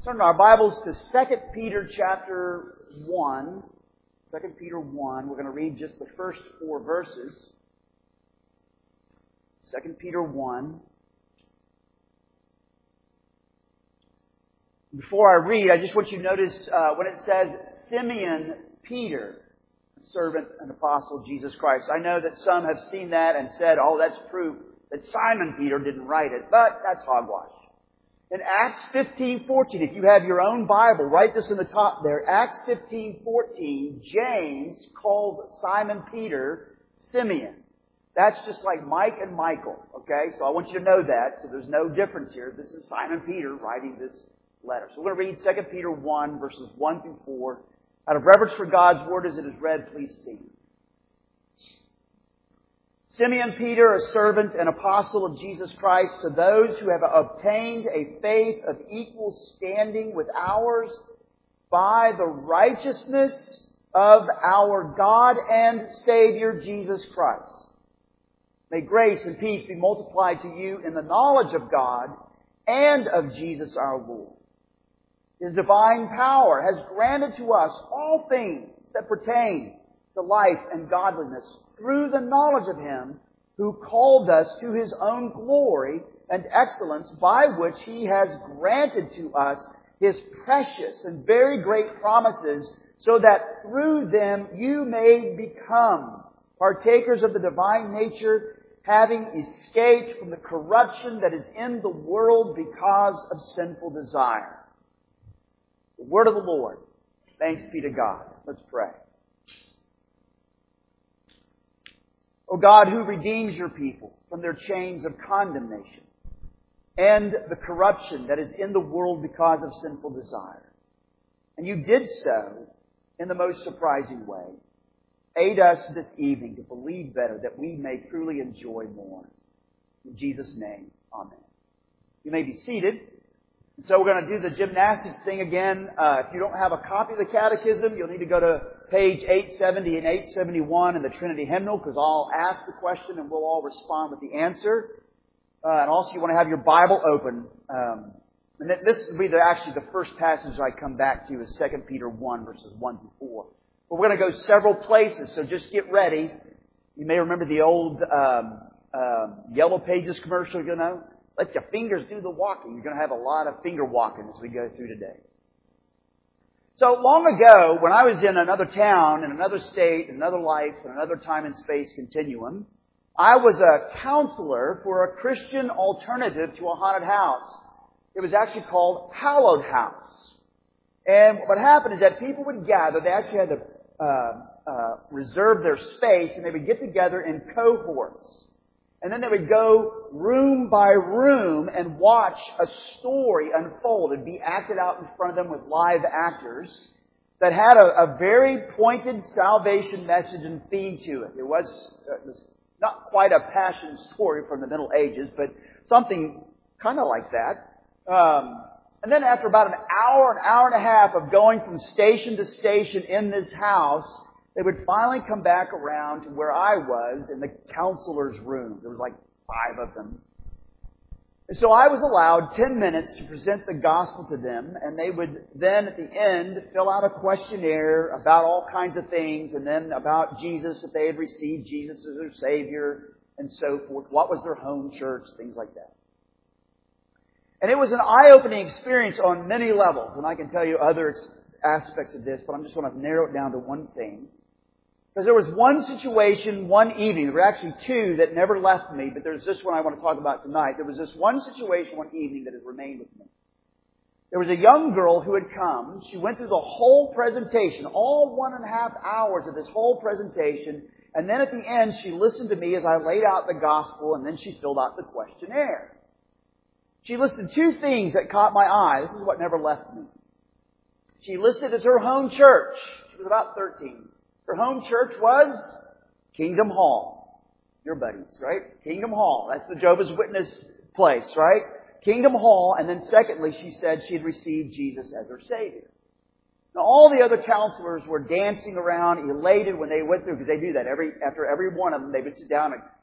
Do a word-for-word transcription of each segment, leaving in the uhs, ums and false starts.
Turn our Bibles to Second Peter chapter one. Second Peter one. We're going to read just the first four verses. Second Peter one. Before I read, I just want you to notice uh, when it says Simeon Peter, servant and apostle of Jesus Christ. I know that some have seen that and said, oh, that's proof that Simon Peter didn't write it, but that's hogwash. In Acts fifteen fourteen, if you have your own Bible, write this in the top there. Acts fifteen fourteen, James calls Simon Peter Simeon. That's just like Mike and Michael, okay? So I want you to know that, so there's no difference here. This is Simon Peter writing this letter. So we're going to read Second Peter one, verses one through four. Out of reverence for God's Word as it is read, please stand. Simeon Peter, a servant and apostle of Jesus Christ, to those who have obtained a faith of equal standing with ours by the righteousness of our God and Savior Jesus Christ. May grace and peace be multiplied to you in the knowledge of God and of Jesus our Lord. His divine power has granted to us all things that pertain to life and godliness through the knowledge of Him who called us to His own glory and excellence, by which He has granted to us His precious and very great promises, so that through them you may become partakers of the divine nature, having escaped from the corruption that is in the world because of sinful desire. The word of the Lord. Thanks be to God. Let's pray. O God, who redeems your people from their chains of condemnation and the corruption that is in the world because of sinful desire. And you did so in the most surprising way. Aid us this evening to believe better, that we may truly enjoy more. In Jesus' name, amen. You may be seated. And so we're going to do the gymnastics thing again. Uh, if you don't have a copy of the Catechism, you'll need to go to page eight seventy and eight seventy-one in the Trinity Hymnal, because I'll ask the question and we'll all respond with the answer. Uh, and also you want to have your Bible open. Um, and this will be the, actually the first passage I come back to is Second Peter one, verses one through four. But we're going to go several places, so just get ready. You may remember the old um, uh, Yellow Pages commercial, you know. Let your fingers do the walking. You're going to have a lot of finger walking as we go through today. So long ago, when I was in another town, in another state, in another life, in another time and space continuum, I was a counselor for a Christian alternative to a haunted house. It was actually called Hallowed House. And what happened is that people would gather. They actually had to uh, uh, reserve their space, and they would get together in cohorts. And then they would go room by room and watch a story unfold. It'd be acted out in front of them with live actors that had a, a very pointed salvation message and theme to it. It was, uh, it was not quite a passion story from the Middle Ages, but something kind of like that. Um, and then after about an hour, an hour and a half of going from station to station in this house, they would finally come back around to where I was in the counselor's room. There was like five of them. And so I was allowed ten minutes to present the gospel to them, and they would then at the end fill out a questionnaire about all kinds of things, and then about Jesus, if they had received Jesus as their Savior, and so forth. What was their home church, things like that. And it was an eye-opening experience on many levels, and I can tell you other aspects of this, but I'm just going to narrow it down to one thing. Because there was one situation, one evening, there were actually two that never left me, but there's this one I want to talk about tonight. There was this one situation, one evening that has remained with me. There was a young girl who had come. She went through the whole presentation, all one and a half hours of this whole presentation, and then at the end she listened to me as I laid out the gospel, and then she filled out the questionnaire. She listed two things that caught my eye. This is what never left me. She listed as her home church. She was about thirteen. Her home church was Kingdom Hall. Your buddies, right? Kingdom Hall. That's the Jehovah's Witness place, right? Kingdom Hall. And then secondly, she said she had received Jesus as her Savior. Now, all the other counselors were dancing around, elated when they went through, because they do that. Every, after every one of them, they would sit down and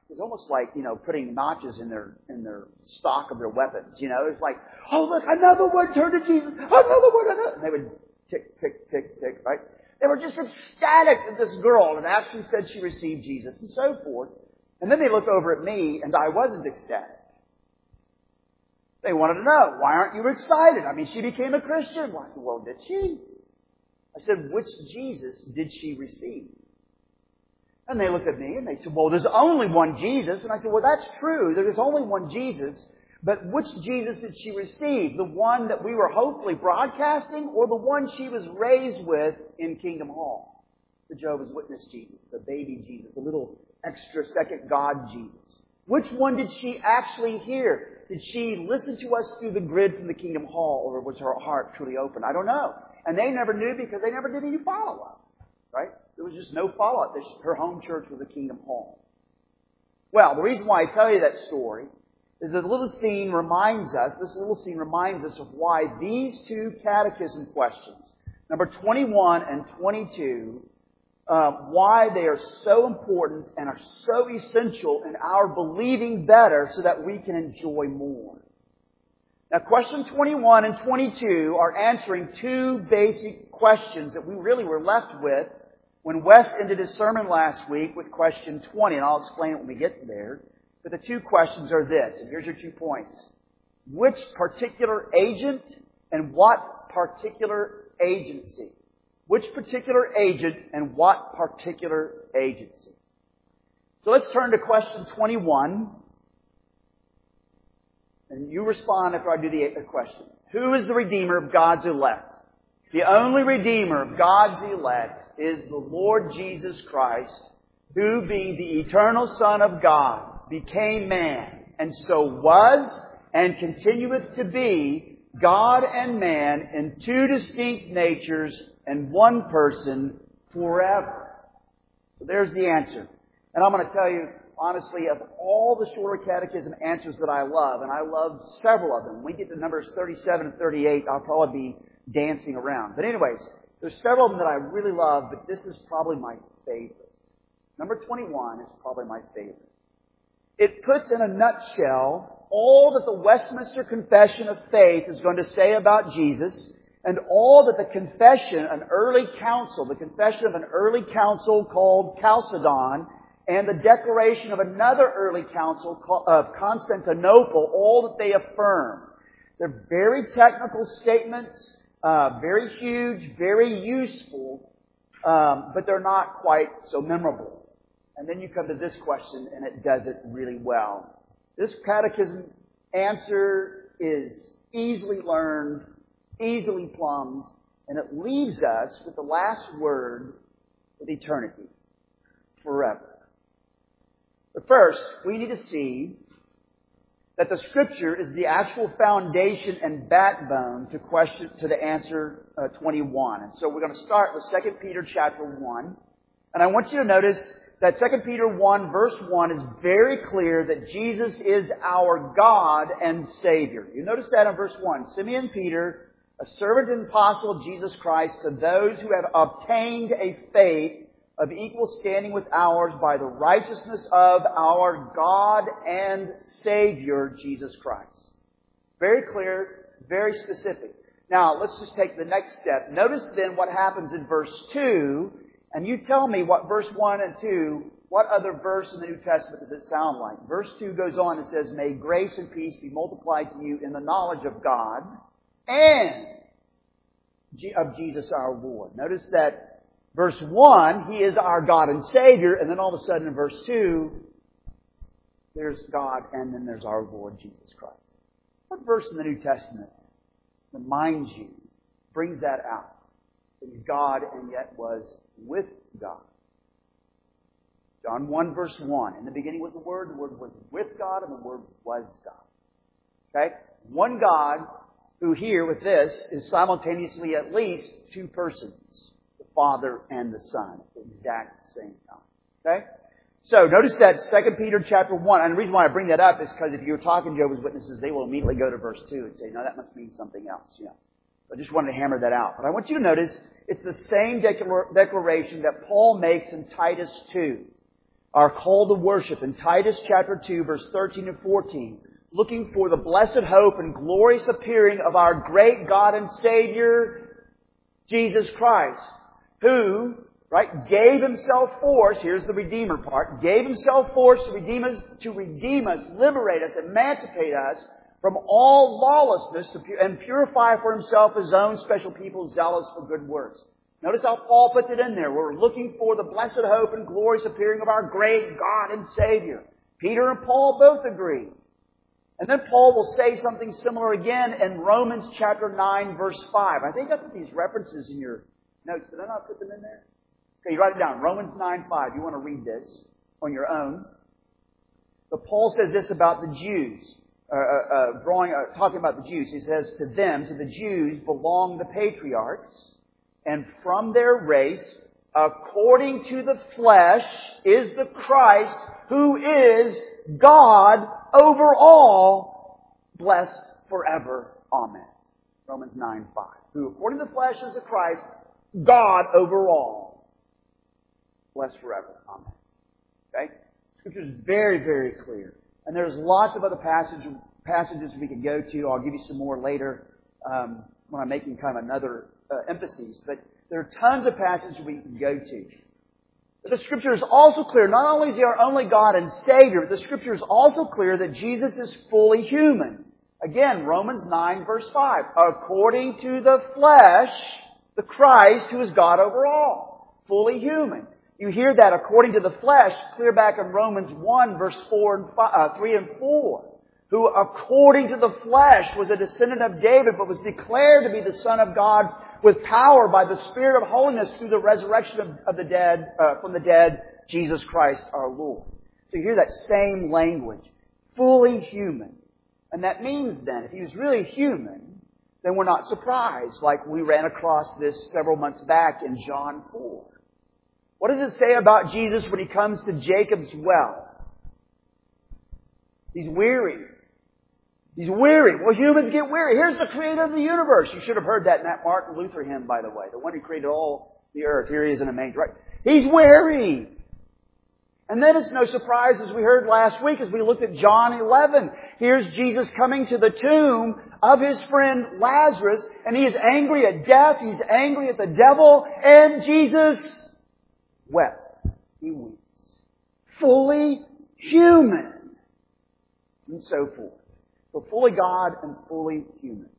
was almost like, you know, putting notches in their in their stock of their weapons. You know, it's like, oh look, another one turned to Jesus, another one, another. And they would tick, tick, tick, tick, right? They were just ecstatic that this girl had actually said she received Jesus and so forth. And then they look over at me and I wasn't ecstatic. They wanted to know, why aren't you excited? I mean, she became a Christian. Well, I said, well, did she? I said, which Jesus did she receive? And they looked at me and they said, well, there's only one Jesus. And I said, well, that's true. There's only one Jesus. But which Jesus did she receive? The one that we were hopefully broadcasting or the one she was raised with in Kingdom Hall? The Jehovah's Witness Jesus, the baby Jesus, the little extra second God Jesus. Which one did she actually hear? Did she listen to us through the grid from the Kingdom Hall, or was her heart truly open? I don't know. And they never knew because they never did any follow-up. Right? There was just no follow-up. Her home church was a Kingdom Hall. Well, the reason why I tell you that story is that the little scene reminds us, this little scene reminds us of why these two catechism questions, number twenty-one and twenty-two, uh, why they are so important and are so essential in our believing better so that we can enjoy more. Now, question twenty-one and twenty-two are answering two basic questions that we really were left with when Wes ended his sermon last week with question twenty, and I'll explain it when we get there. But the two questions are this, and here's your two points. Which particular agent and what particular agency? Which particular agent and what particular agency? So let's turn to question twenty-one. And you respond after I do the question. Who is the Redeemer of God's elect? The only Redeemer of God's elect is the Lord Jesus Christ, who being the eternal Son of God, became man, and so was and continueth to be God and man in two distinct natures and one person forever. So there's the answer. And I'm going to tell you, honestly, of all the shorter catechism answers that I love, and I love several of them. When we get to numbers thirty-seven and thirty-eight, I'll probably be dancing around. But anyways, there's several of them that I really love, but this is probably my favorite. Number twenty-one is probably my favorite. It puts in a nutshell all that the Westminster Confession of Faith is going to say about Jesus, and all that the confession, an early council, the confession of an early council called Chalcedon, and the declaration of another early council of Constantinople, all that they affirm. They're very technical statements, uh, very huge, very useful, um, but they're not quite so memorable. And then you come to this question, and it does it really well. This catechism answer is easily learned, easily plumbed, and it leaves us with the last word of eternity, forever. But first, we need to see that the Scripture is the actual foundation and backbone to question to the answer uh, twenty-one. And so we're going to start with Second Peter chapter one. And I want you to notice that Second Peter one verse one is very clear that Jesus is our God and Savior. You notice that in verse one. Simeon Peter, a servant and apostle of Jesus Christ, to those who have obtained a faith of equal standing with ours by the righteousness of our God and Savior, Jesus Christ. Very clear, very specific. Now, let's just take the next step. Notice then what happens in verse two, and you tell me what verse one and two, what other verse in the New Testament does it sound like? Verse two goes on and says, may grace and peace be multiplied to you in the knowledge of God and of Jesus our Lord. Notice that verse one, He is our God and Savior, and then all of a sudden in verse two, there's God and then there's our Lord Jesus Christ. What verse in the New Testament reminds you, brings that out? That He's God and yet was with God. John one verse one. In the beginning was the Word, the Word was with God, and the Word was God. Okay? One God who here with this is simultaneously at least two persons. The Father and the Son at the exact same time. Okay? So notice that Second Peter chapter one. And the reason why I bring that up is because if you're talking to Jehovah's Witnesses, they will immediately go to verse two and say, no, that must mean something else. You know. I just wanted to hammer that out. But I want you to notice it's the same declaration that Paul makes in Titus two. our call to worship in Titus chapter two, verse thirteen and fourteen, looking for the blessed hope and glorious appearing of our great God and Savior, Jesus Christ, who, right, gave Himself for us, here's the Redeemer part, gave Himself for us to redeem us, to redeem us, liberate us, emancipate us from all lawlessness and purify for Himself His own special people zealous for good works. Notice how Paul puts it in there. We're looking for the blessed hope and glorious appearing of our great God and Savior. Peter and Paul both agree. And then Paul will say something similar again in Romans chapter nine, verse five. I think I put these references in your notes. Did I not put them in there? Okay, you write it down. Romans nine five. You want to read this on your own. But Paul says this about the Jews. Uh, uh, drawing, uh, talking about the Jews. He says, to them, to the Jews, belong the patriarchs, and from their race, according to the flesh, is the Christ, who is God over all, blessed forever. Amen. Romans nine five. Who, according to the flesh, is the Christ, God over all, blessed forever. Amen. Okay? Scripture is very, very clear. And there's lots of other passage, passages we can go to. I'll give you some more later um, when I'm making kind of another uh, emphasis. But there are tons of passages we can go to. But the Scripture is also clear. Not only is He our only God and Savior, but the Scripture is also clear that Jesus is fully human. Again, Romans nine verse five. According to the flesh, the Christ who is God over all. Fully human. You hear that according to the flesh, clear back in Romans one, verse four and five, uh, three and four. Who according to the flesh was a descendant of David, but was declared to be the Son of God with power by the Spirit of holiness through the resurrection of, of the dead, uh, from the dead, Jesus Christ our Lord. So you hear that same language. Fully human. And that means then, if He was really human, then we're not surprised, like we ran across this several months back in John four. What does it say about Jesus when He comes to Jacob's well? He's weary. He's weary. Well, humans get weary. Here's the Creator of the universe. You should have heard that in that Martin Luther hymn, by the way. The one who created all the earth. Here He is in a manger, right? He's weary. And then it's no surprise, as we heard last week, as we looked at John eleven. Here's Jesus coming to the tomb of His friend Lazarus, and He is angry at death. He's angry at the devil, and Jesus wept. He weeps. Fully human. And so forth. So fully God and fully human.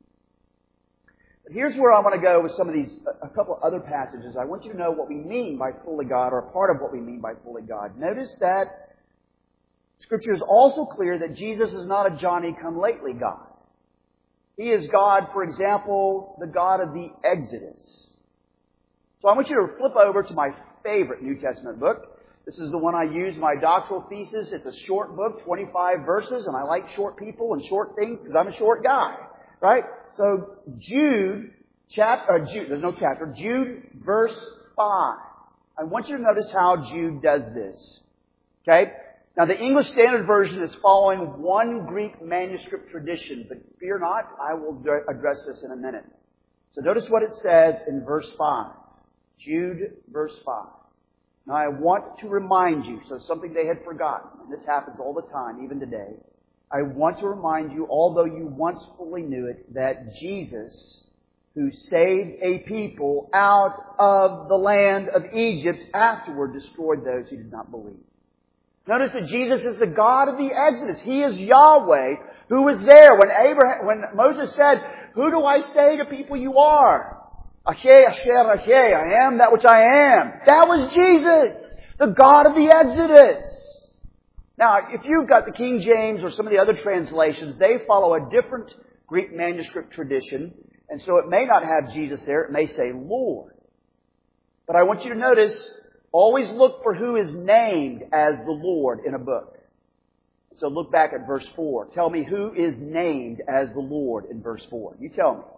But here's where I want to go with some of these, a couple of other passages. I want you to know what we mean by fully God, or a part of what we mean by fully God. Notice that Scripture is also clear that Jesus is not a Johnny-come-lately God. He is God, for example, the God of the Exodus. So I want you to flip over to my favorite New Testament book. This is the one I use in my doctoral thesis. It's a short book, twenty-five verses, and I like short people and short things because I'm a short guy, right? So Jude, chapter, uh, Jude, there's no chapter, Jude verse five. I want you to notice how Jude does this. Okay? Now the English Standard Version is following one Greek manuscript tradition, but fear not, I will address this in a minute. So notice what it says in verse five. Jude verse five. Now I want to remind you, so something they had forgotten, and this happens all the time, even today. I want to remind you, although you once fully knew it, that Jesus, who saved a people out of the land of Egypt, afterward destroyed those who did not believe. Notice that Jesus is the God of the Exodus. He is Yahweh, who was there when Abraham, when Moses said, "Who do I say to people you are?" Asher, Asher, Asher, I am that which I am. That was Jesus, the God of the Exodus. Now, if you've got the King James or some of the other translations, they follow a different Greek manuscript tradition, and so it may not have Jesus there. It may say Lord. But I want you to notice, always look for who is named as the Lord in a book. So look back at verse four. Tell me who is named as the Lord in verse four. You tell me.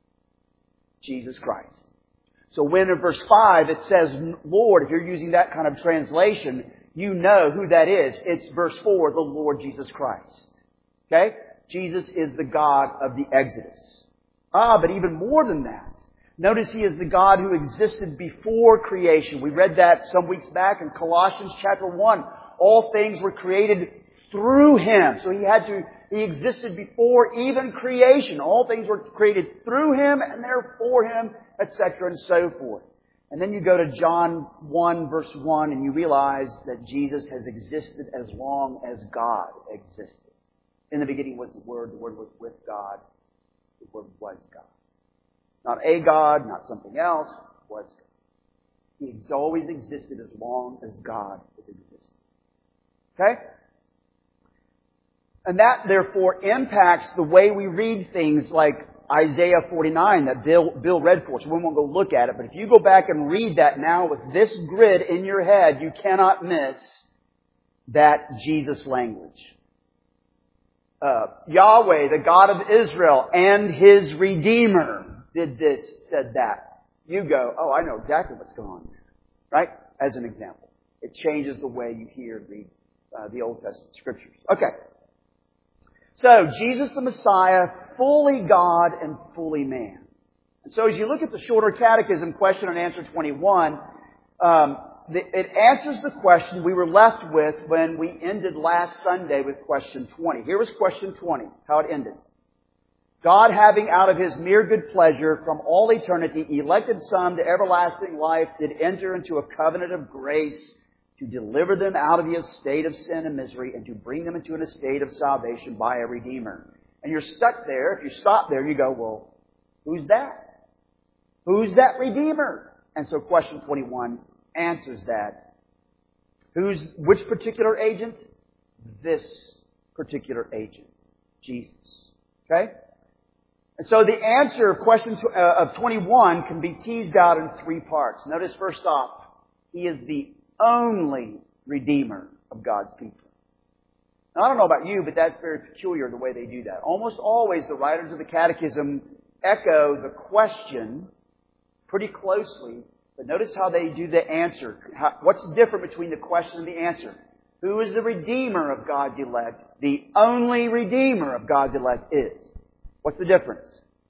Jesus Christ. So when in verse five it says Lord, if you're using that kind of translation, you know who that is. It's verse four, the Lord Jesus Christ. Okay? Jesus is the God of the Exodus. Ah, but even more than that. Notice He is the God who existed before creation. We read that some weeks back in Colossians chapter one. all things were created through Him. So He had to, He existed before even creation. All things were created through Him and therefore Him, et cetera and so forth. And then you go to John one verse one and you realize that Jesus has existed as long as God existed. In the beginning was the Word, the Word was with God, the Word was God. Not a God, not something else, was God. He has always existed as long as God has existed. Okay? And that, therefore, impacts the way we read things like Isaiah forty-nine that Bill, Bill read for us. We won't go look at it, but if you go back and read that now with this grid in your head, you cannot miss that Jesus language. Uh, Yahweh, the God of Israel, and His Redeemer did this, said that. You go, oh, I know exactly what's going on there. Right? As an example. It changes the way you hear and read uh, the Old Testament Scriptures. Okay. So, Jesus the Messiah, fully God and fully man. And so as you look at the shorter catechism, question and answer twenty-one, um, the, it answers the question we were left with when we ended last Sunday with question twenty. Here was question twenty, how it ended. God, having out of His mere good pleasure from all eternity elected some to everlasting life, did enter into a covenant of grace to deliver them out of the estate of sin and misery and to bring them into an estate of salvation by a Redeemer. And you're stuck there. If you stop there, you go, well, who's that? Who's that Redeemer? And so question twenty-one answers that. Who's, which particular agent? This particular agent. Jesus. Okay? And so the answer of question of twenty-one can be teased out in three parts. Notice first off, He is the only Redeemer of God's people. Now, I don't know about you, but that's very peculiar the way they do that. Almost always the writers of the Catechism echo the question pretty closely, but notice how they do the answer. How, what's different between the question and the answer? Who is the Redeemer of God's elect? The only Redeemer of God's elect is. What's the difference?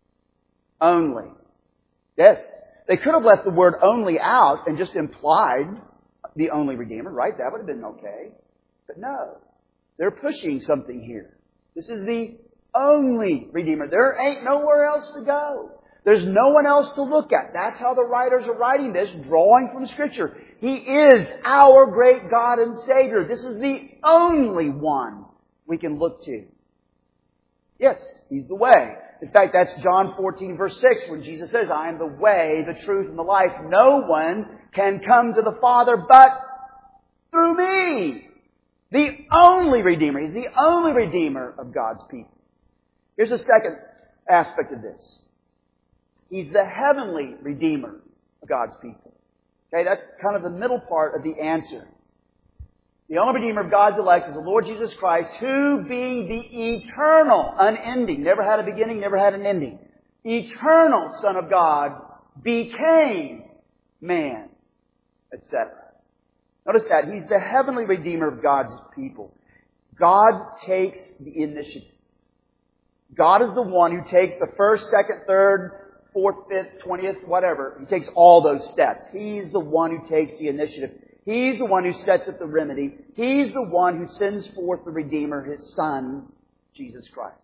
Only. Yes. They could have left the word only out and just implied the only Redeemer, right? That would have been okay. But no. They're pushing something here. This is the only Redeemer. There ain't nowhere else to go. There's no one else to look at. That's how the writers are writing this, drawing from Scripture. He is our great God and Savior. This is the only one we can look to. Yes, He's the way. In fact, that's John fourteen verse six when Jesus says, I am the way, the truth, and the life. No one can come to the Father but through me. The only Redeemer. He's the only Redeemer of God's people. Here's a second aspect of this. He's the heavenly Redeemer of God's people. Okay, that's kind of the middle part of the answer. The only Redeemer of God's elect is the Lord Jesus Christ, who being the eternal, unending, never had a beginning, never had an ending, eternal Son of God, became man, et cetera. Notice that. He's the heavenly Redeemer of God's people. God takes the initiative. God is the one who takes the first, second, third, fourth, fifth, twentieth, whatever. He takes all those steps. He's the one who takes the initiative. He's the one who sets up the remedy. He's the one who sends forth the Redeemer, His Son, Jesus Christ.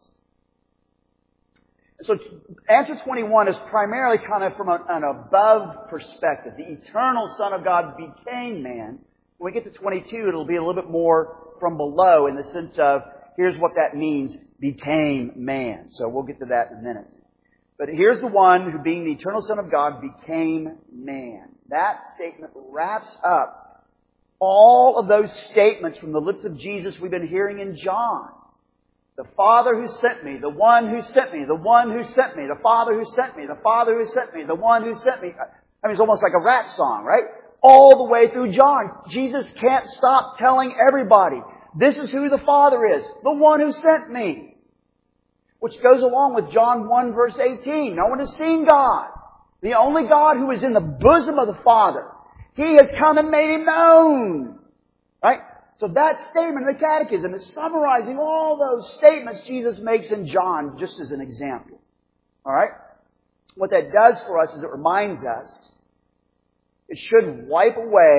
So answer twenty-one is primarily kind of from an above perspective. The eternal Son of God became man. When we get to twenty-two, it'll be a little bit more from below in the sense of, here's what that means, became man. So we'll get to that in a minute. But here's the one who, being the eternal Son of God, became man. That statement wraps up all of those statements from the lips of Jesus we've been hearing in John. The Father who sent me, the one who sent me, the one who sent me, the Father who sent me, the Father who sent me, the one who sent me. I mean, it's almost like a rap song, right? All the way through John. Jesus can't stop telling everybody, this is who the Father is, the one who sent me. Which goes along with John one verse eighteen. No one has seen God. The only God who is in the bosom of the Father. He has come and made Him known. Right? So that statement in the Catechism is summarizing all those statements Jesus makes in John, just as an example. Alright? What that does for us is it reminds us, it should wipe away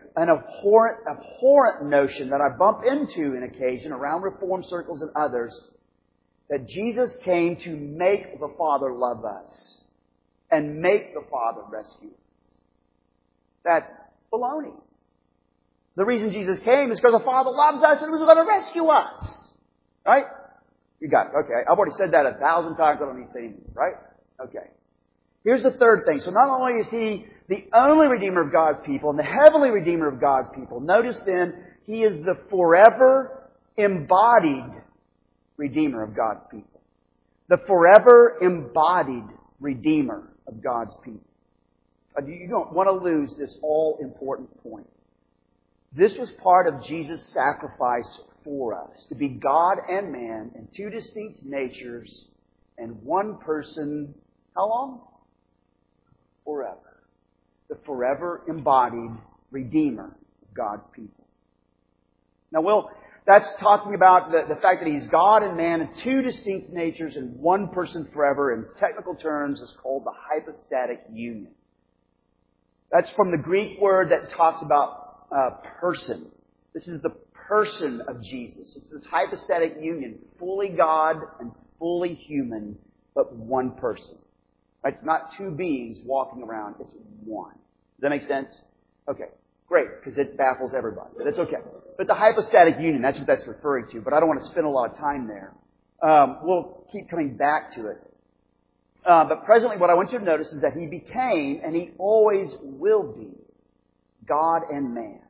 an abhorrent, abhorrent notion that I bump into in occasion around Reform circles and others, that Jesus came to make the Father love us and make the Father rescue us. That's baloney. The reason Jesus came is because the Father loves us and was going to rescue us. Right? You got it. Okay. I've already said that a thousand times. I don't need to say anything. Right? Okay. Here's the third thing. So not only is He the only Redeemer of God's people and the heavenly Redeemer of God's people, notice then, He is the forever embodied Redeemer of God's people. The forever embodied Redeemer of God's people. You don't want to lose this all-important point. This was part of Jesus' sacrifice for us, to be God and man in two distinct natures and one person, how long? Forever. The forever embodied Redeemer of God's people. Now, Will, that's talking about the, the fact that He's God and man in two distinct natures and one person forever. In technical terms, is called the hypostatic union. That's from the Greek word that talks about uh, person. This is the person of Jesus. It's this hypostatic union, fully God and fully human, but one person. Right? It's not two beings walking around. It's one. Does that make sense? Okay. Great, because it baffles everybody. But that's okay. But the hypostatic union, that's what that's referring to. But I don't want to spend a lot of time there. Um, we'll keep coming back to it. Uh, but presently what I want you to notice is that He became, and He always will be, God and man.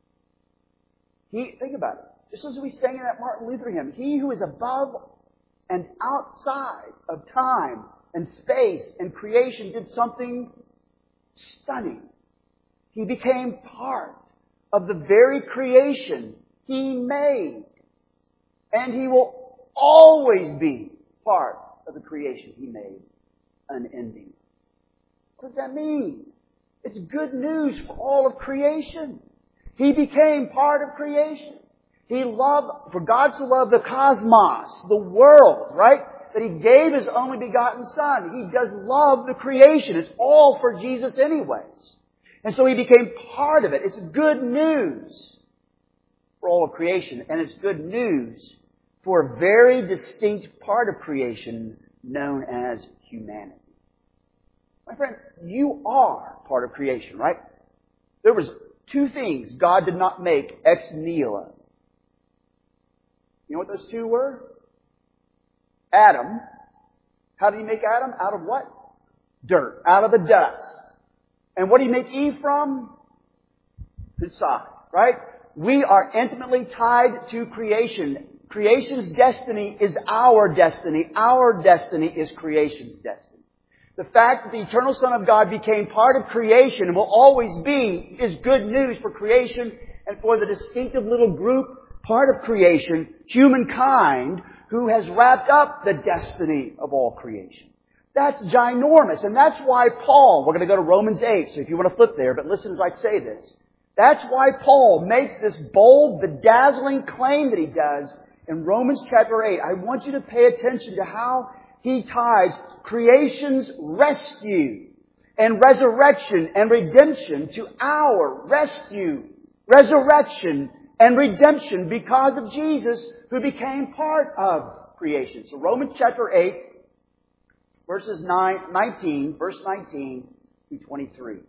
He, think about it. Just as we sang in that Martin Luther hymn, He who is above and outside of time and space and creation did something stunning. He became part of the very creation He made. And He will always be part of the creation He made, unending. What does that mean? It's good news for all of creation. He became part of creation. He loved, for God so loved the cosmos, the world, right? That He gave His only begotten Son. He does love the creation. It's all for Jesus anyways. And so He became part of it. It's good news for all of creation. And it's good news for a very distinct part of creation known as humanity. My friend, you are part of creation, right? There was two things God did not make ex nihilo. You know what those two were? Adam. How did He make Adam? Out of what? Dirt. Out of the dust. And what did He make Eve from? His side. Right? We are intimately tied to creation. Creation's destiny is our destiny. Our destiny is creation's destiny. The fact that the eternal Son of God became part of creation and will always be is good news for creation and for the distinctive little group, part of creation, humankind, who has wrapped up the destiny of all creation. That's ginormous. And that's why Paul, we're going to go to Romans eight, so if you want to flip there, but listen as I say this. That's why Paul makes this bold, bedazzling claim that he does in Romans chapter eight. I want you to pay attention to how he ties creation's rescue and resurrection and redemption to our rescue, resurrection, and redemption because of Jesus, who became part of creation. So Romans chapter eight, verses nine, nineteen, verse nineteen through twenty-three.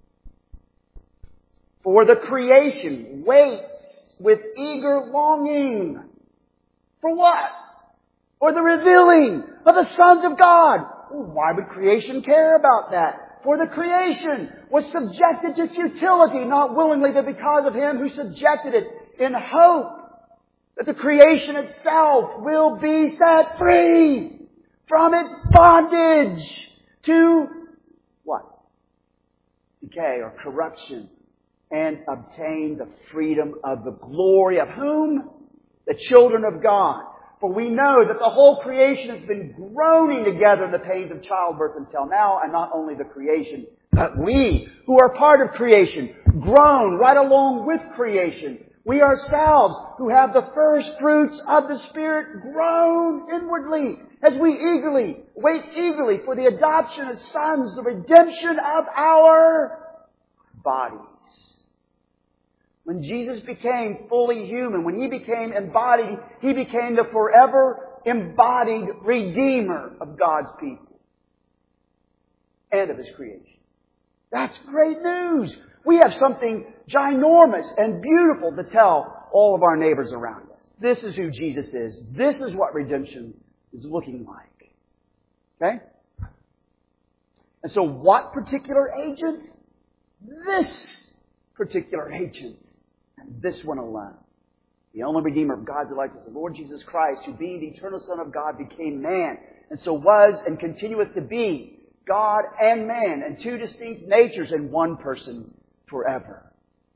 For the creation waits with eager longing. For what? For the revealing of the sons of God. Well, why would creation care about that? For the creation was subjected to futility, not willingly, but because of Him who subjected it, in hope that the creation itself will be set free from its bondage to what? Decay or corruption, and obtain the freedom of the glory of whom? The children of God. For we know that the whole creation has been groaning together in the pains of childbirth until now, and not only the creation, but we, who are part of creation, groan right along with creation. We ourselves, who have the first fruits of the Spirit, groan inwardly as we eagerly, wait eagerly for the adoption as sons, the redemption of our bodies. When Jesus became fully human, when He became embodied, He became the forever embodied Redeemer of God's people and of His creation. That's great news. We have something ginormous and beautiful to tell all of our neighbors around us. This is who Jesus is. This is what redemption is looking like. Okay? And so what particular agent? This particular agent. And this one alone. The only Redeemer of God's elect is the Lord Jesus Christ, who being the eternal Son of God became man, and so was and continueth to be God and man, and two distinct natures in one person forever.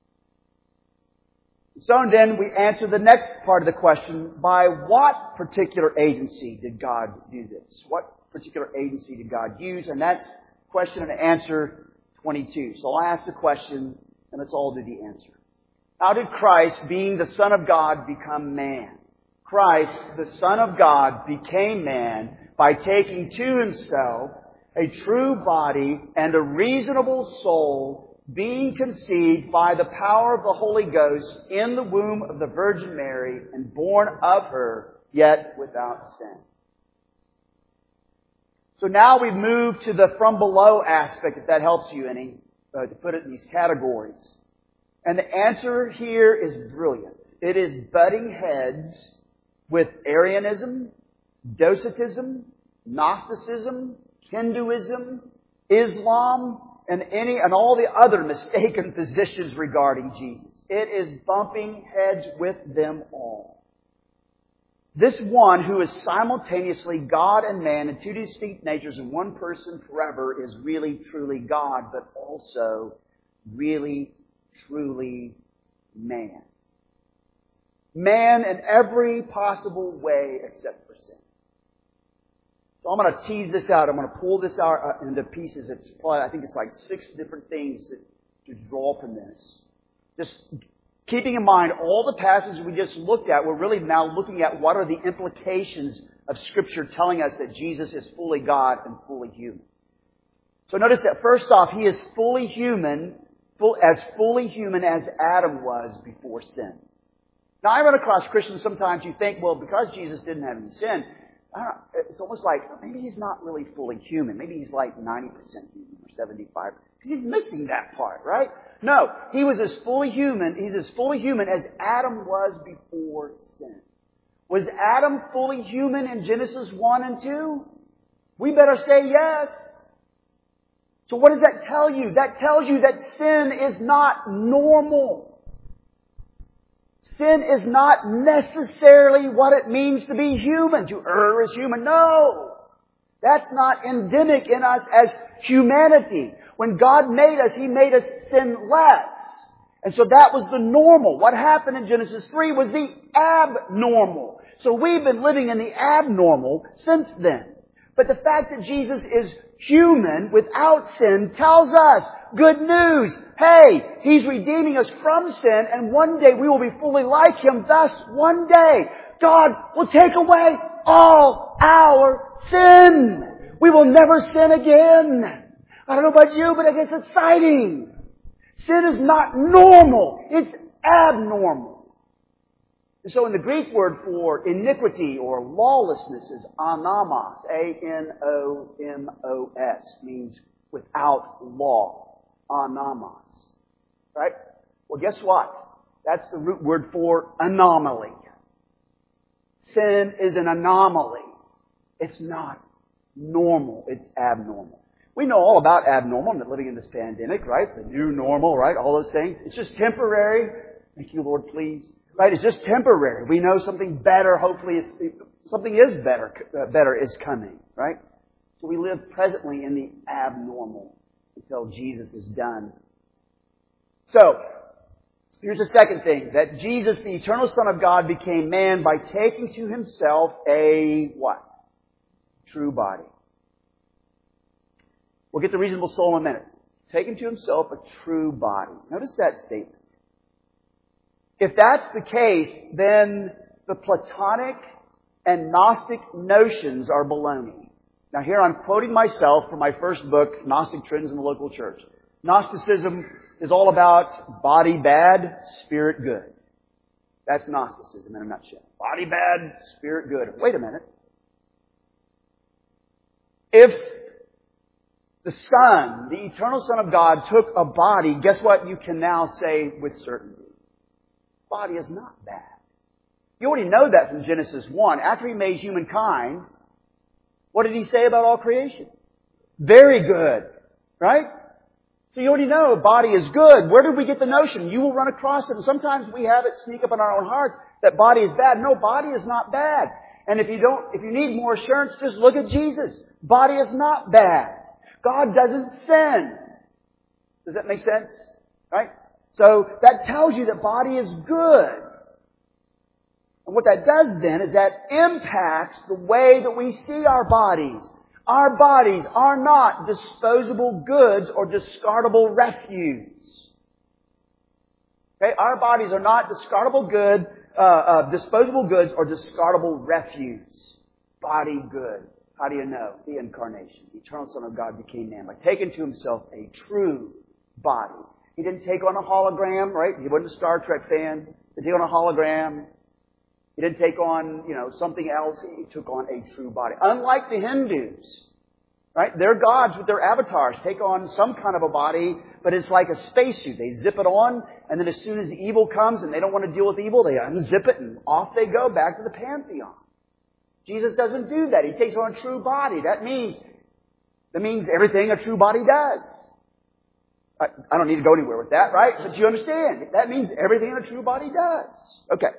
So then we answer the next part of the question, by what particular agency did God do this? What particular agency did God use? And that's question and answer twenty-two. So I'll ask the question, and let's all do the answer. How did Christ, being the Son of God, become man? Christ, the Son of God, became man by taking to Himself a true body and a reasonable soul, being conceived by the power of the Holy Ghost in the womb of the Virgin Mary and born of her, yet without sin. So now we've moved to the from below aspect, if that helps you any, uh, to put it in these categories. And the answer here is brilliant. It is butting heads with Arianism, Docetism, Gnosticism, Hinduism, Islam, and any and all the other mistaken positions regarding Jesus. It is bumping heads with them all. This one who is simultaneously God and man in two distinct natures in one person forever is really truly God, but also really truly man. Man in every possible way except for sin. So I'm going to tease this out. I'm going to pull this out into pieces. It's probably, I think it's like six different things that, to draw from this. Just keeping in mind all the passages we just looked at, we're really now looking at what are the implications of Scripture telling us that Jesus is fully God and fully human. So notice that first off, He is fully human, full, as fully human as Adam was before sin. Now I run across Christians sometimes who think, well, because Jesus didn't have any sin, I don't know, it's almost like maybe He's not really fully human. Maybe He's like ninety percent human or seventy-five percent. Because He's missing that part, right? No, He was as fully human, He's as fully human as Adam was before sin. Was Adam fully human in Genesis one and two? We better say yes. So what does that tell you? That tells you that sin is not normal. Sin is not necessarily what it means to be human. To err is human. No! That's not endemic in us as humanity. When God made us, He made us sinless. And so that was the normal. What happened in Genesis three was the abnormal. So we've been living in the abnormal since then. But the fact that Jesus is human without sin tells us good news. Hey, He's redeeming us from sin, and one day we will be fully like Him. Thus, one day, God will take away all our sin. We will never sin again. I don't know about you, but I guess it's exciting. Sin is not normal. It's abnormal. And so in the Greek word for iniquity or lawlessness is anamos, A N O M O S, means without law. Anamos. Right? Well, guess what? That's the root word for anomaly. Sin is an anomaly. It's not normal. It's abnormal. We know all about abnormal, living in this pandemic, right? The new normal, right? All those things. It's just temporary. Thank you, Lord, please. Right? It's just temporary. We know something better, hopefully, is, something is better, uh, better is coming, right? So we live presently in the abnormal until Jesus is done. So, here's the second thing, that Jesus, the eternal Son of God, became man by taking to Himself a, what? True body. We'll get to reasonable soul in a minute. Taking to Himself a true body. Notice that statement. If that's the case, then the Platonic and Gnostic notions are baloney. Now here I'm quoting myself from my first book, Gnostic Trends in the Local Church. Gnosticism is all about body bad, spirit good. That's Gnosticism in a nutshell. Body bad, spirit good. Wait a minute. If the Son, the eternal Son of God, took a body, guess what you can now say with certainty? Body is not bad. You already know that from Genesis one. After He made humankind, what did He say about all creation? Very good. Right? So you already know body is good. Where did we get the notion? You will run across it. And sometimes we have it sneak up in our own hearts that body is bad. No, body is not bad. And if you don't, if you need more assurance, just look at Jesus. Body is not bad. God doesn't sin. Does that make sense? Right? So that tells you that body is good. And what that does then is that impacts the way that we see our bodies. Our bodies are not disposable goods or discardable refuse. Okay? Our bodies are not discardable good, uh, uh, disposable goods or discardable refuse. Body good. How do you know? The incarnation. The eternal Son of God became man by taking to Himself a true body. He didn't take on a hologram, right? He wasn't a Star Trek fan. He didn't take on a hologram. He didn't take on, you know, something else. He took on a true body. Unlike the Hindus, right? Their gods with their avatars take on some kind of a body, but it's like a spacesuit. They zip it on, and then as soon as evil comes and they don't want to deal with evil, they unzip it and off they go back to the pantheon. Jesus doesn't do that. He takes on a true body. That means, that means everything a true body does. I, I don't need to go anywhere with that, right? But you understand. That means everything a true body does. Okay.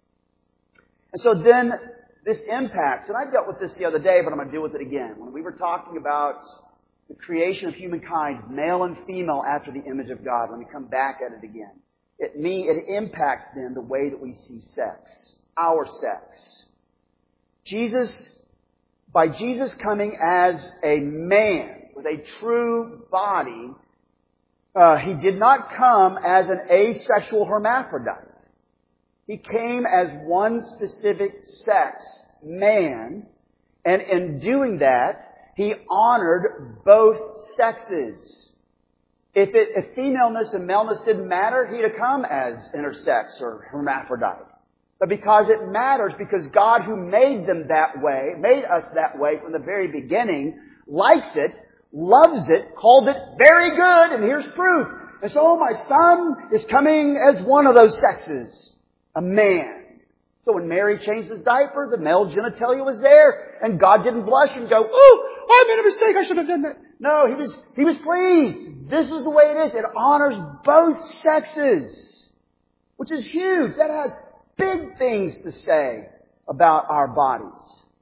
And so then this impacts, and I dealt with this the other day, but I'm going to deal with it again. When we were talking about the creation of humankind, male and female after the image of God, let me come back at it again. It me, it impacts then the way that we see sex, our sex. Jesus, by Jesus coming as a man with a true body, uh, He did not come as an asexual hermaphrodite. He came as one specific sex, man, and in doing that, He honored both sexes. If, it, if femaleness and maleness didn't matter, He'd have come as intersex or hermaphrodite. But because it matters, because God who made them that way, made us that way from the very beginning, likes it, loves it, called it very good, and here's proof. And so my Son is coming as one of those sexes. A man. So when Mary changed His diaper, the male genitalia was there, and God didn't blush and go, "Oh, I made a mistake, I should have done that." No, He was, He was pleased. This is the way it is. It honors both sexes. Which is huge. That has big things to say about our bodies.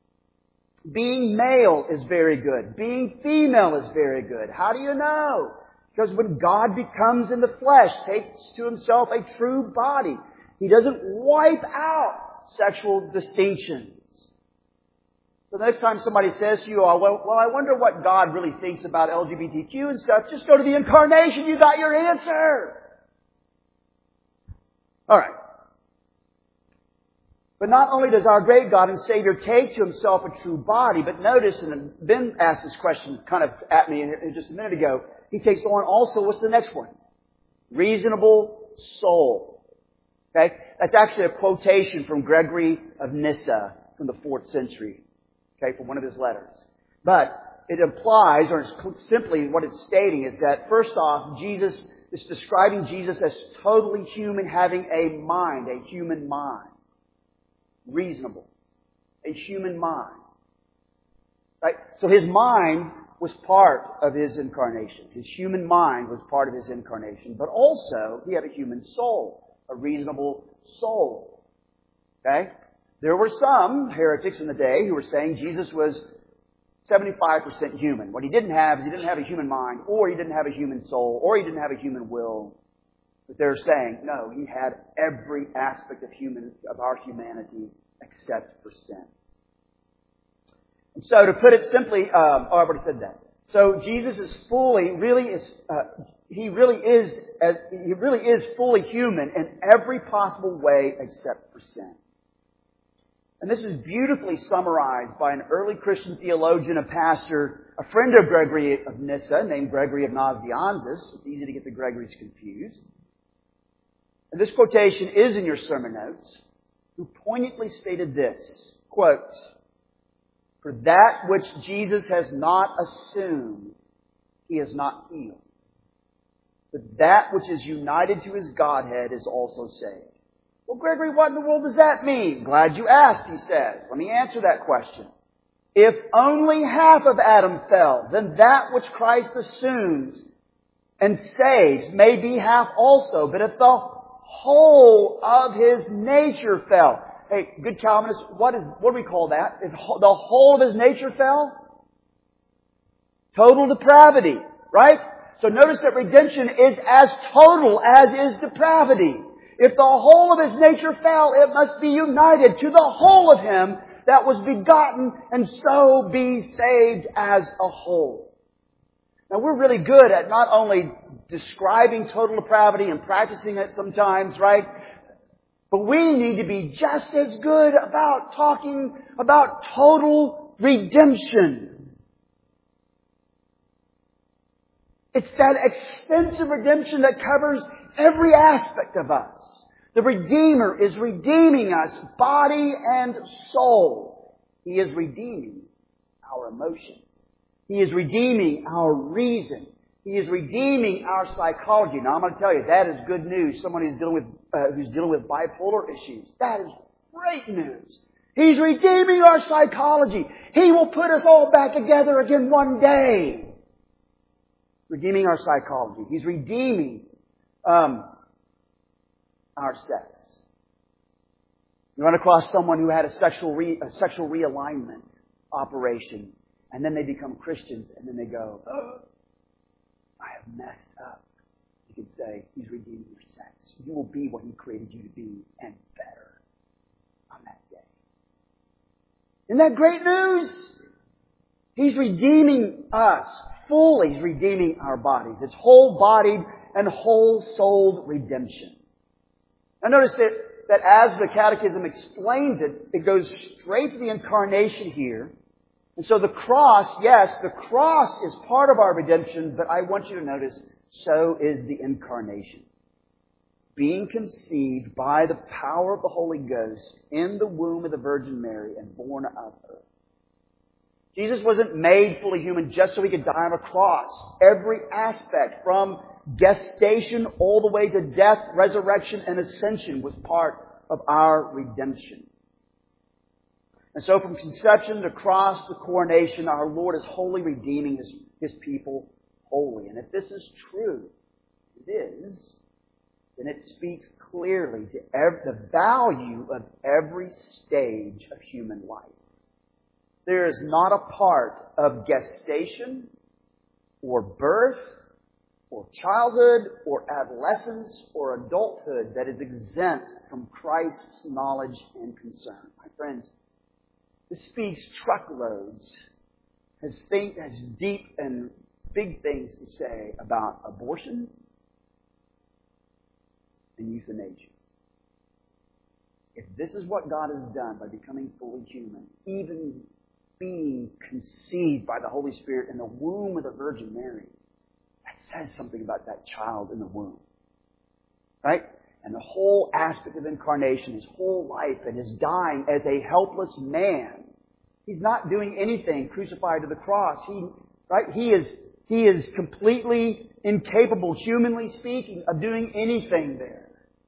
Being male is very good. Being female is very good. How do you know? Because when God becomes in the flesh, takes to Himself a true body, He doesn't wipe out sexual distinctions. So the next time somebody says to you, oh, well, well, I wonder what God really thinks about L G B T Q and stuff, just go to the incarnation. You got your answer. All right. But not only does our great God and Savior take to Himself a true body, but notice, and Ben asked this question kind of at me just a minute ago, He takes on also, what's the next one? Reasonable soul. Okay? That's actually a quotation from Gregory of Nyssa from the fourth century. Okay? From one of his letters. But it implies, or it's simply what it's stating is that first off, Jesus is describing Jesus as totally human, having a mind, a human mind. Reasonable. A human mind. Right? So His mind was part of His incarnation. His human mind was part of His incarnation. But also, He had a human soul. A reasonable soul. Okay? There were some heretics in the day who were saying Jesus was seventy-five percent human. What He didn't have is He didn't have a human mind, or He didn't have a human soul, or He didn't have a human will. But they're saying, no, He had every aspect of human, of our humanity except for sin. And so to put it simply, um, oh, I've already said that. So Jesus is fully, really is, uh, He really is, as, He really is fully human in every possible way except for sin. And this is beautifully summarized by an early Christian theologian and pastor a friend of Gregory of Nyssa named Gregory of Nazianzus. It's easy to get the Gregories confused. And this quotation is in your sermon notes, who poignantly stated this, quote, "For that which Jesus has not assumed, He has not healed. But that which is united to His Godhead is also saved." Well, Gregory, what in the world does that mean? Glad you asked, he says. Let me answer that question. If only half of Adam fell, then that which Christ assumes and saves may be half also. But if the whole of His nature fell. Hey, good Calvinists, what is, what do we call that? If the whole of His nature fell? Total depravity, right? So notice that redemption is as total as is depravity. If the whole of His nature fell, it must be united to the whole of Him that was begotten and so be saved as a whole. Now we're really good at not only describing total depravity and practicing it sometimes, right? But we need to be just as good about talking about total redemption. It's that extensive redemption that covers every aspect of us. The Redeemer is redeeming us, body and soul. He is redeeming our emotions. He is redeeming our reason. He is redeeming our psychology. Now, I'm going to tell you, that is good news. Someone who's dealing with uh, who's dealing with bipolar issues. That is great news. He's redeeming our psychology. He will put us all back together again one day. Redeeming our psychology. He's redeeming um, our sex. You run across someone who had a sexual re, a sexual realignment operation, and then they become Christians, and then they go, "Oh, I have messed up." You can say, He's redeeming your sex. You will be what He created you to be, and better, on that day. Isn't that great news? He's redeeming us fully. He's redeeming our bodies. It's whole-bodied and whole-souled redemption. Now notice that, that as the Catechism explains it, it goes straight to the incarnation here. And so the cross, yes, the cross is part of our redemption, but I want you to notice, so is the incarnation. Being conceived by the power of the Holy Ghost in the womb of the Virgin Mary and born of her. Jesus wasn't made fully human just so He could die on a cross. Every aspect, from gestation all the way to death, resurrection, and ascension, was part of our redemption. And so from conception to cross to coronation, our Lord is wholly redeeming His, His people wholly. And if this is true, it is, then it speaks clearly to every, the value of every stage of human life. There is not a part of gestation or birth or childhood or adolescence or adulthood that is exempt from Christ's knowledge and concern. My friends, this speaks truckloads, has, think, has deep and big things to say about abortion and euthanasia. If this is what God has done by becoming fully human, even being conceived by the Holy Spirit in the womb of the Virgin Mary, that says something about that child in the womb. Right? And the whole aspect of incarnation, His whole life, and His dying as a helpless man. He's not doing anything crucified to the cross. He, right? He is, he is completely incapable, humanly speaking, of doing anything there.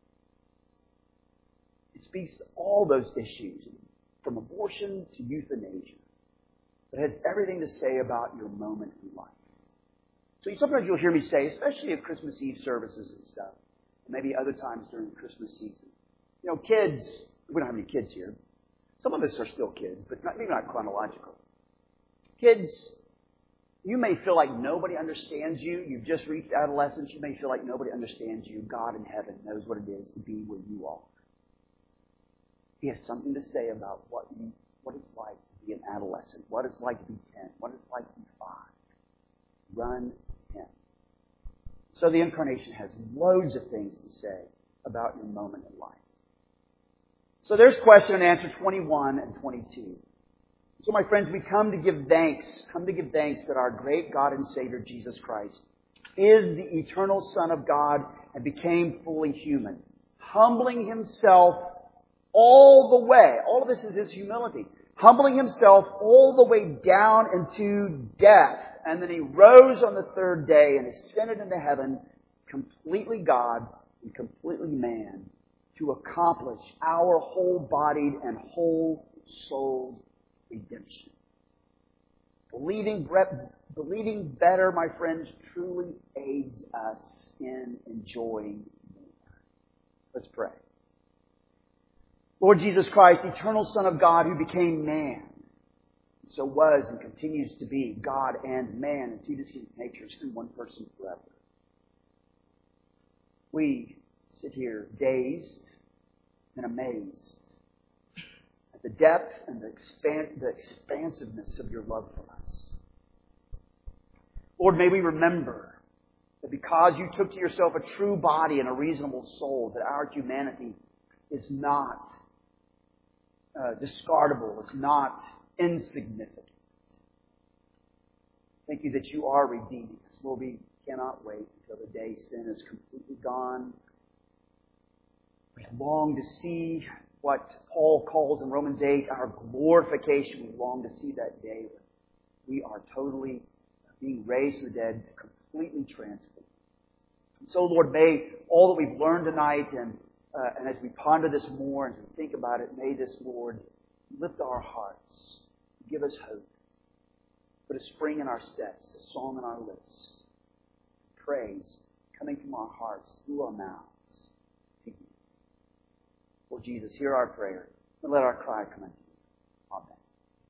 It speaks to all those issues, from abortion to euthanasia. It has everything to say about your moment in life. So sometimes you'll hear me say, especially at Christmas Eve services and stuff, maybe other times during the Christmas season, you know, kids, we don't have any kids here. Some of us are still kids, but not, maybe not chronological. Kids, you may feel like nobody understands you. You've just reached adolescence. You may feel like nobody understands you. God in heaven knows what it is to be where you are. He has something to say about what you, what it's like to be an adolescent, what it's like to be ten, what it's like to be five. Run Him. So the incarnation has loads of things to say about your moment in life. So there's question and answer twenty-one and twenty-two. So my friends, we come to give thanks, come to give thanks that our great God and Savior, Jesus Christ, is the eternal Son of God and became fully human, humbling Himself all the way. All of this is His humility. Humbling Himself all the way down into death. And then He rose on the third day and ascended into heaven, completely God and completely man, to accomplish our whole-bodied and whole-souled redemption. Believing, believing better, my friends, truly aids us in enjoying more. Let's pray. Lord Jesus Christ, eternal Son of God who became man, so was and continues to be God and man in two distinct natures in one person forever. We sit here dazed and amazed at the depth and the, expan- the expansiveness of your love for us. Lord, may we remember that because you took to yourself a true body and a reasonable soul, that our humanity is not uh, discardable, it's not insignificant. Thank you that you are redeeming us. Lord, we cannot wait until the day sin is completely gone. We long to see what Paul calls in Romans eight our glorification. We long to see that day when we are totally being raised from the dead, completely transformed. And so, Lord, may all that we've learned tonight and, uh, and as we ponder this more and as we think about it, may this, Lord, lift our hearts, give us hope, put a spring in our steps, a song in our lips, praise coming from our hearts through our mouths. Lord Jesus, hear our prayer and let our cry come into